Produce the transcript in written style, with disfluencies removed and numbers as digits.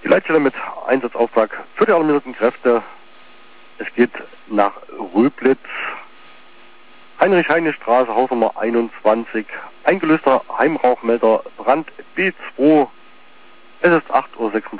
Die Leitstelle mit Einsatzauftrag für die alarmierten Kräfte. Es geht nach Röblitz, Heinrich-Heine-Straße, Hausnummer 21. Eingelöster Heimrauchmelder Brand B2. Es ist 8:36 Uhr.